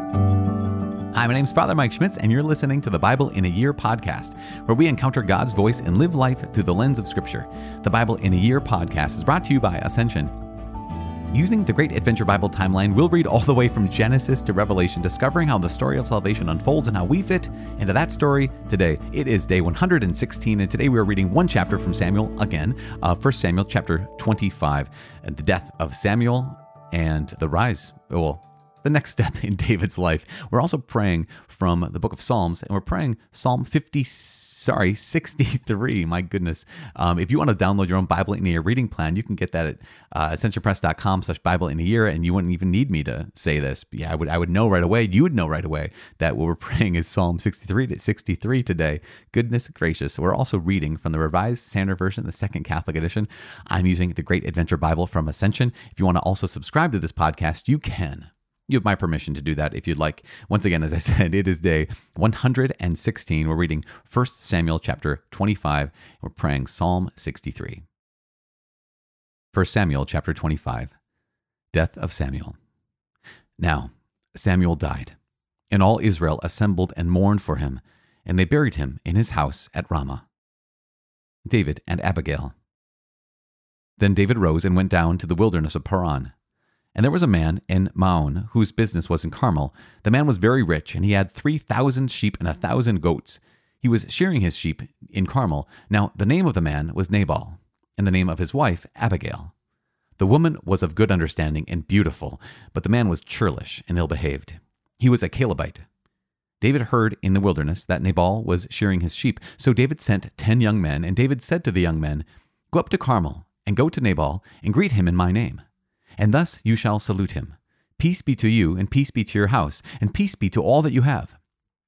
Hi, my name's Father Mike Schmitz, and you're listening to the Bible in a Year podcast, where we encounter God's voice and live life through the lens of Scripture. The Bible in a Year podcast is brought to you by Ascension. Using the Great Adventure Bible timeline, we'll read all the way from Genesis to Revelation, discovering how the story of salvation unfolds and how we fit into that story today. It is day 116, and today we are reading one chapter from Samuel, again, 1 Samuel chapter 25, and the death of Samuel and the rise, the next step in David's life. We're also praying from the book of Psalms, and we're praying Psalm 63. My goodness. If you want to download your own Bible in a Year reading plan, you can get that at ascensionpress.com/Bible in a Year, and you wouldn't even need me to say this. But yeah, I would know right away. You would know right away that what we're praying is Psalm 63 today. Goodness gracious. We're also reading from the Revised Standard Version, the Second Catholic Edition. I'm using the Great Adventure Bible from Ascension. If you want to also subscribe to this podcast, you can. You have my permission to do that if you'd like. Once again, as I said, it is day 116. We're reading 1 Samuel chapter 25. And we're praying Psalm 63. 1 Samuel chapter 25. Death of Samuel. Now Samuel died, and all Israel assembled and mourned for him, and they buried him in his house at Ramah. David and Abigail. Then David rose and went down to the wilderness of Paran. And there was a man in Maon whose business was in Carmel. The man was very rich, and he had 3,000 sheep and 1,000 goats. He was shearing his sheep in Carmel. Now the name of the man was Nabal, and the name of his wife Abigail. The woman was of good understanding and beautiful, but the man was churlish and ill-behaved. He was a Calebite. David heard in the wilderness that Nabal was shearing his sheep. So David sent 10 young men, and David said to the young men, "Go up to Carmel, and go to Nabal, and greet him in my name. And thus you shall salute him. Peace be to you, and peace be to your house, and peace be to all that you have.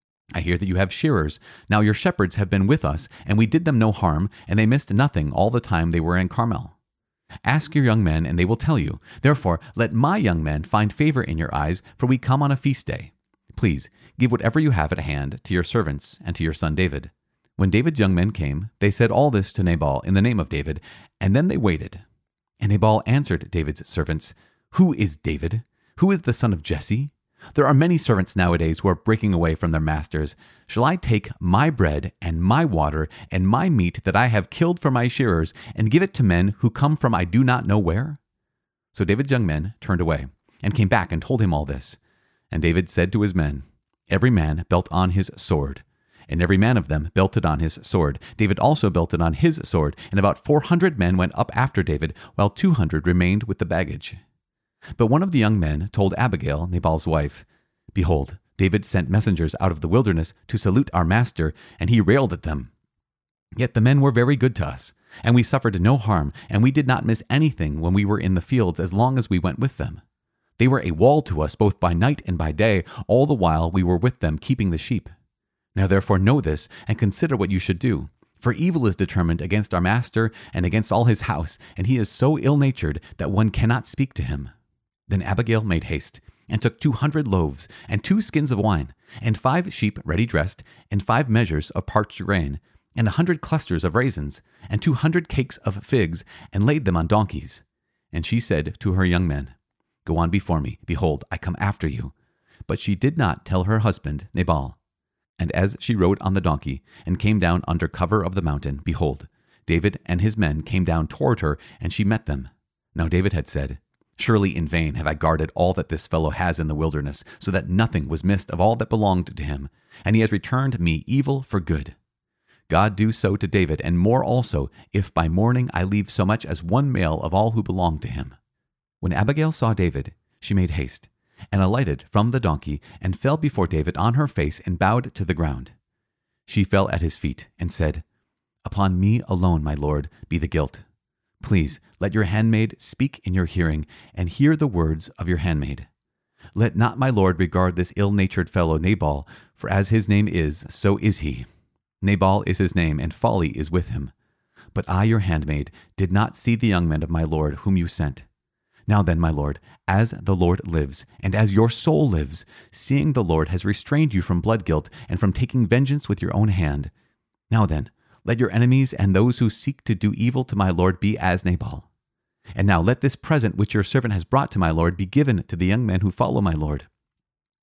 I hear that you have shearers. Now your shepherds have been with us, and we did them no harm, and they missed nothing all the time they were in Carmel. Ask your young men, and they will tell you. Therefore, let my young men find favor in your eyes, for we come on a feast day. Please, give whatever you have at hand to your servants and to your son David." When David's young men came, they said all this to Nabal in the name of David, and then they waited. And Nabal answered David's servants, "Who is David? Who is the son of Jesse? There are many servants nowadays who are breaking away from their masters. Shall I take my bread and my water and my meat that I have killed for my shearers and give it to men who come from I do not know where?" So David's young men turned away and came back and told him all this. And David said to his men, "Every man belt on his sword." And every man of them belted on his sword. David also belted on his sword, and about 400 men went up after David, while 200 remained with the baggage. But one of the young men told Abigail, Nabal's wife, "Behold, David sent messengers out of the wilderness to salute our master, and he railed at them. Yet the men were very good to us, and we suffered no harm, and we did not miss anything when we were in the fields as long as we went with them. They were a wall to us both by night and by day, all the while we were with them keeping the sheep. Now therefore know this, and consider what you should do. For evil is determined against our master and against all his house, and he is so ill-natured that one cannot speak to him." Then Abigail made haste, and took 200 loaves, and 2 skins of wine, and 5 sheep ready dressed, and 5 measures of parched grain, and 100 clusters of raisins, and 200 cakes of figs, and laid them on donkeys. And she said to her young men, "Go on before me, behold, I come after you." But she did not tell her husband Nabal. And as she rode on the donkey, and came down under cover of the mountain, behold, David and his men came down toward her, and she met them. Now David had said, "Surely in vain have I guarded all that this fellow has in the wilderness, so that nothing was missed of all that belonged to him, and he has returned me evil for good. God do so to David, and more also, if by morning I leave so much as one male of all who belong to him." When Abigail saw David, she made haste, and alighted from the donkey, and fell before David on her face, and bowed to the ground. She fell at his feet, and said, "Upon me alone, my lord, be the guilt. Please let your handmaid speak in your hearing, and hear the words of your handmaid. Let not my lord regard this ill-natured fellow Nabal, for as his name is, so is he. Nabal is his name, and folly is with him. But I, your handmaid, did not see the young men of my lord whom you sent. Now then, my lord, as the Lord lives, and as your soul lives, seeing the Lord has restrained you from blood guilt and from taking vengeance with your own hand. Now then, let your enemies and those who seek to do evil to my lord be as Nabal. And now let this present which your servant has brought to my lord be given to the young men who follow my lord.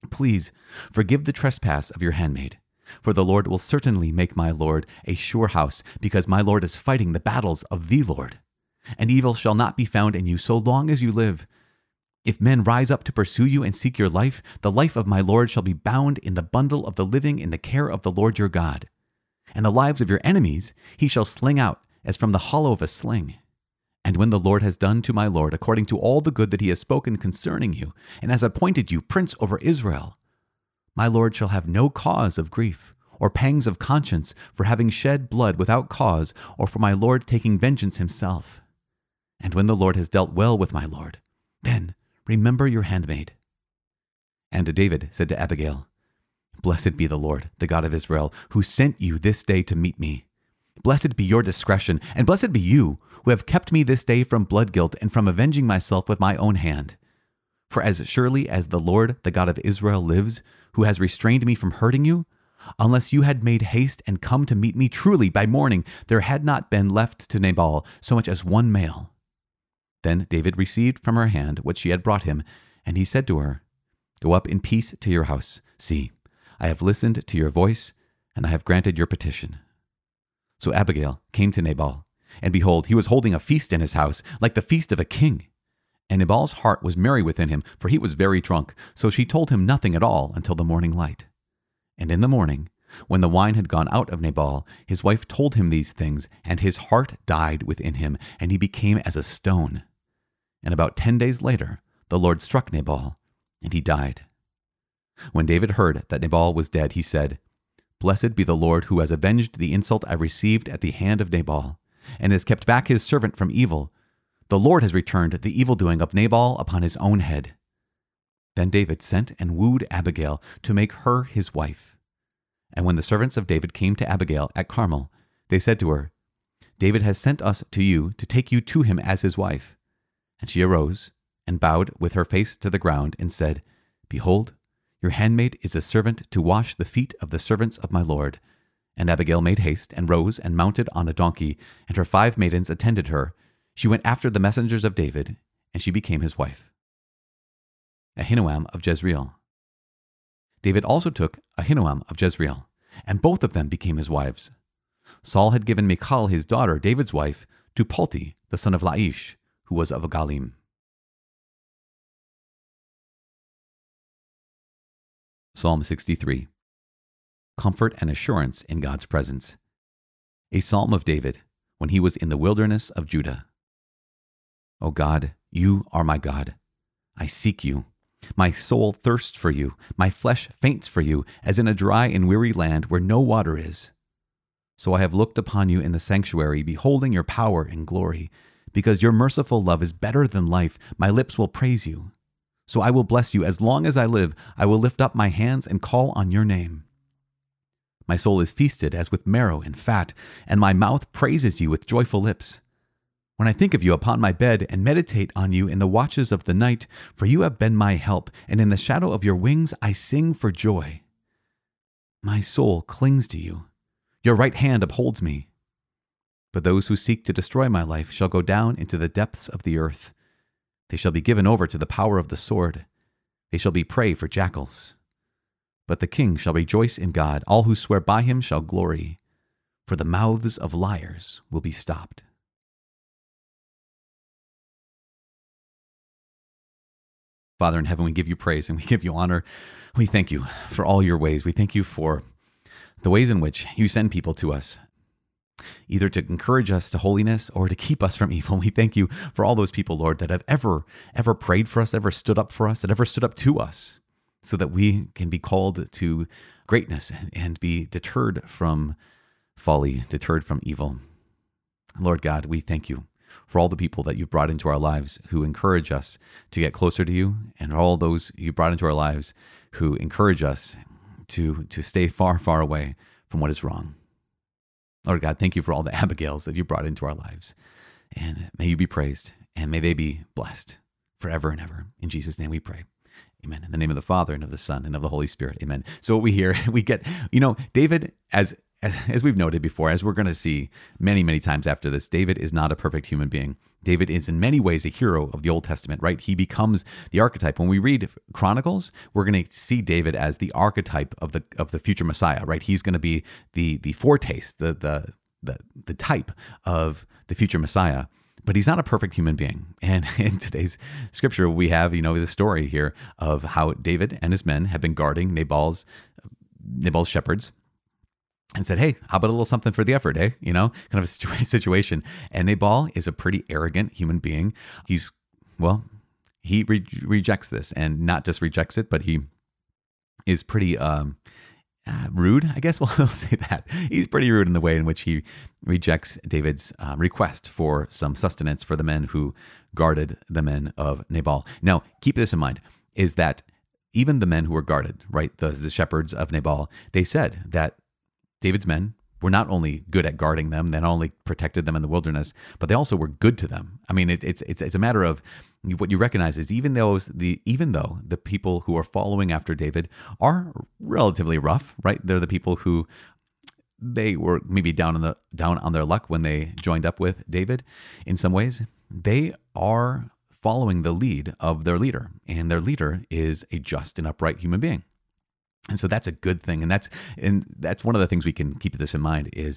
Please forgive the trespass of your handmaid. For the Lord will certainly make my Lord a sure house, because my Lord is fighting the battles of the Lord. And evil shall not be found in you so long as you live. If men rise up to pursue you and seek your life, the life of my Lord shall be bound in the bundle of the living in the care of the Lord your God. And the lives of your enemies he shall sling out as from the hollow of a sling. And when the Lord has done to my Lord according to all the good that he has spoken concerning you, and has appointed you prince over Israel, my Lord shall have no cause of grief, or pangs of conscience for having shed blood without cause, or for my Lord taking vengeance himself. And when the Lord has dealt well with my Lord, then remember your handmaid. And David said to Abigail, Blessed be the Lord, the God of Israel, who sent you this day to meet me. Blessed be your discretion, and blessed be you, who have kept me this day from blood guilt and from avenging myself with my own hand. For as surely as the Lord, the God of Israel, lives, who has restrained me from hurting you, unless you had made haste and come to meet me, truly by morning there had not been left to Nabal so much as one male. Then David received from her hand what she had brought him, and he said to her, Go up in peace to your house. See, I have listened to your voice, and I have granted your petition. So Abigail came to Nabal, and behold, he was holding a feast in his house, like the feast of a king. And Nabal's heart was merry within him, for he was very drunk, so she told him nothing at all until the morning light. And in the morning, when the wine had gone out of Nabal, his wife told him these things, and his heart died within him, and he became as a stone. And about 10 days later, the Lord struck Nabal, and he died. When David heard that Nabal was dead, he said, Blessed be the Lord who has avenged the insult I received at the hand of Nabal, and has kept back his servant from evil. The Lord has returned the evildoing of Nabal upon his own head. Then David sent and wooed Abigail to make her his wife. And when the servants of David came to Abigail at Carmel, they said to her, David has sent us to you to take you to him as his wife. And she arose and bowed with her face to the ground and said, Behold, your handmaid is a servant to wash the feet of the servants of my Lord. And Abigail made haste and rose and mounted on a donkey, and her 5 maidens attended her. She went after the messengers of David, and she became his wife. Ahinoam of Jezreel. David also took Ahinoam of Jezreel, and both of them became his wives. Saul had given Michal his daughter, David's wife, to Palti, the son of Laish, who was of Galim. Psalm 63. Comfort and assurance in God's presence. A psalm of David when he was in the wilderness of Judah. O God, you are my God. I seek you. My soul thirsts for you. My flesh faints for you, as in a dry and weary land where no water is. So I have looked upon you in the sanctuary, beholding your power and glory. Because your merciful love is better than life, my lips will praise you. So I will bless you as long as I live. I will lift up my hands and call on your name. My soul is feasted as with marrow and fat, and my mouth praises you with joyful lips. When I think of you upon my bed and meditate on you in the watches of the night, for you have been my help, and in the shadow of your wings I sing for joy. My soul clings to you. Your right hand upholds me. But those who seek to destroy my life shall go down into the depths of the earth. They shall be given over to the power of the sword. They shall be prey for jackals. But the king shall rejoice in God. All who swear by him shall glory. For the mouths of liars will be stopped. Father in heaven, we give you praise and we give you honor. We thank you for all your ways. We thank you for the ways in which you send people to us, either to encourage us to holiness or to keep us from evil. We thank you for all those people, Lord, that have ever prayed for us, ever stood up for us, that ever stood up to us so that we can be called to greatness and be deterred from folly, deterred from evil. Lord God, we thank you for all the people that you've brought into our lives who encourage us to get closer to you, and all those you brought into our lives who encourage us to stay far, far away from what is wrong. Lord God, thank you for all the Abigails that you brought into our lives. And may you be praised, and may they be blessed forever and ever. In Jesus' name we pray. Amen. In the name of the Father, and of the Son, and of the Holy Spirit. Amen. So what we hear, we get, David, as we've noted before, as we're going to see many, many times after this, David is not a perfect human being. David is in many ways a hero of the Old Testament, right? He becomes the archetype. When we read Chronicles, we're going to see David as the archetype of the future Messiah, right? He's going to be the foretaste, the type of the future Messiah. But he's not a perfect human being. And in today's scripture, we have, the story here of how David and his men have been guarding Nabal's shepherds, and said, hey, how about a little something for the effort, eh? Kind of a situation. And Nabal is a pretty arrogant human being. He rejects this, and not just rejects it, but he is pretty rude, I guess we'll say that. He's pretty rude in the way in which he rejects David's request for some sustenance for the men who guarded the men of Nabal. Now, keep this in mind, is that even the men who were guarded, right, the shepherds of Nabal, they said that David's men were not only good at guarding them, they not only protected them in the wilderness, but they also were good to them. I mean, it's a matter of what you recognize is even though the people who are following after David are relatively rough, right? They're the people who they were maybe down on their luck when they joined up with David. In some ways, they are following the lead of their leader, and their leader is a just and upright human being. And so that's a good thing. And that's one of the things we can keep this in mind is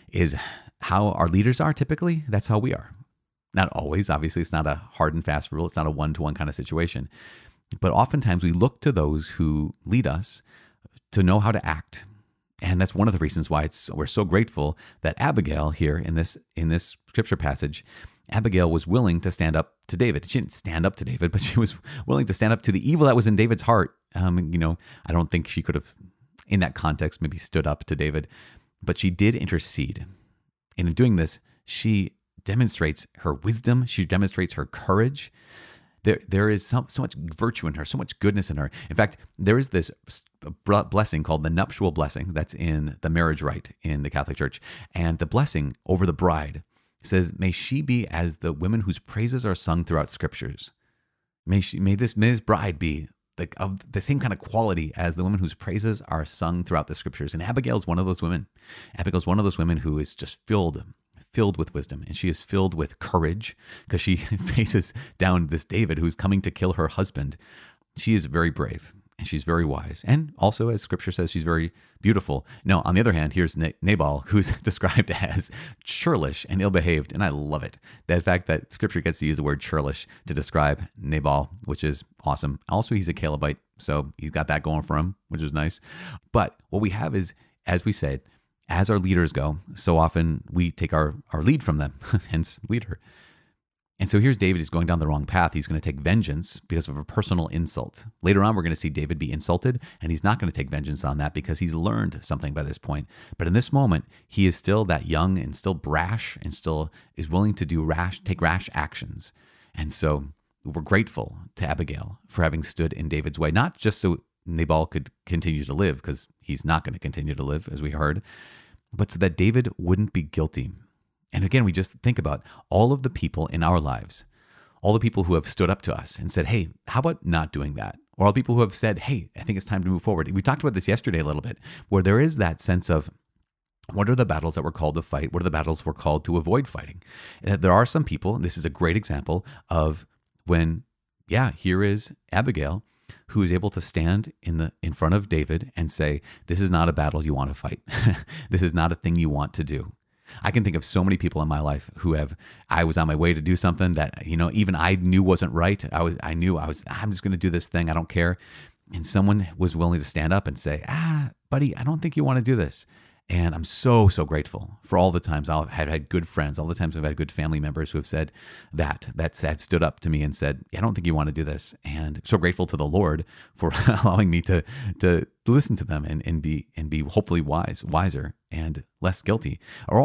how our leaders are typically. That's how we are. Not always. Obviously, it's not a hard and fast rule. It's not a one-to-one kind of situation. But oftentimes we look to those who lead us to know how to act. And that's one of the reasons why we're so grateful that Abigail here in this scripture passage, Abigail was willing to stand up to David. She didn't stand up to David, but she was willing to stand up to the evil that was in David's heart. I don't think she could have, in that context, maybe stood up to David, but she did intercede. And in doing this, she demonstrates her wisdom. She demonstrates her courage. There is so much virtue in her, so much goodness in her. In fact, there is this blessing called the nuptial blessing that's in the marriage rite in the Catholic Church. And the blessing over the bride says, may she be as the women whose praises are sung throughout scriptures. May this bride be of the same kind of quality as the women whose praises are sung throughout the scriptures. And Abigail's one of those women. Abigail's one of those women who is just filled with wisdom, and she is filled with courage because she faces down this David who's coming to kill her husband. She is very brave, and she's very wise. And also, as scripture says, she's very beautiful. Now, on the other hand, here's Nabal, who's described as churlish and ill-behaved, and I love it. The fact that scripture gets to use the word churlish to describe Nabal, which is awesome. Also, he's a Calebite, so he's got that going for him, which is nice. But what we have is, as we said, as our leaders go, so often we take our lead from them, hence leader. And so here's David is going down the wrong path. He's going to take vengeance because of a personal insult. Later on, we're going to see David be insulted, and he's not going to take vengeance on that because he's learned something by this point. But in this moment, he is still that young and still brash and still is willing to take rash actions. And so we're grateful to Abigail for having stood in David's way, not just so Nabal could continue to live, because he's not going to continue to live, as we heard, but so that David wouldn't be guilty. And again, we just think about all of the people in our lives, all the people who have stood up to us and said, hey, how about not doing that? Or all the people who have said, hey, I think it's time to move forward. We talked about this yesterday a little bit, where there is that sense of what are the battles that we're called to fight? What are the battles we're called to avoid fighting? There are some people, and this is a great example of when, here is Abigail, who is able to stand in front of David and say, this is not a battle you want to fight. This is not a thing you want to do. I can think of so many people in my life who I was on my way to do something that, even I knew wasn't right. I'm just going to do this thing. I don't care. And someone was willing to stand up and say, buddy, I don't think you want to do this. And I'm so, so grateful for all the times I've had good friends, all the times I've had good family members who have said that have stood up to me and said, I don't think you want to do this. And so grateful to the Lord for allowing me to listen to them and be hopefully wiser and less guilty.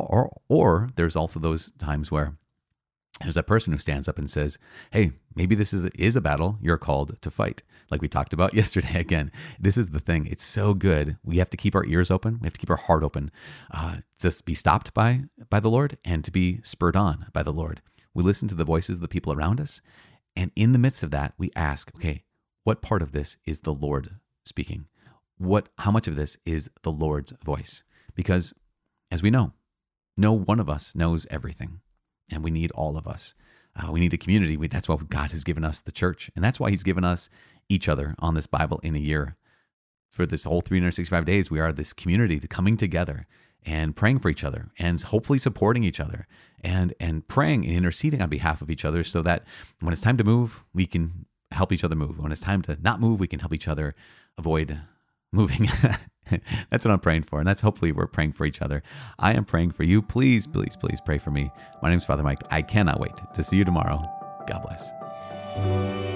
Or there's also those times where there's that person who stands up and says, hey, maybe this is a battle you're called to fight. Like we talked about yesterday. Again, this is the thing. It's so good. We have to keep our ears open. We have to keep our heart open to be stopped by the Lord and to be spurred on by the Lord. We listen to the voices of the people around us. And in the midst of that, we ask, okay, what part of this is the Lord speaking? How much of this is the Lord's voice? Because as we know, no one of us knows everything. And we need all of us We need a community. That's why God has given us the church. And that's why he's given us each other on this Bible in a year. For this whole 365 days, we are this community coming together and praying for each other and hopefully supporting each other and praying and interceding on behalf of each other so that when it's time to move, we can help each other move. When it's time to not move, we can help each other avoid moving. That's what I'm praying for. And that's hopefully we're praying for each other. I am praying for you. Please, please, please pray for me. My name is Father Mike. I cannot wait to see you tomorrow. God bless.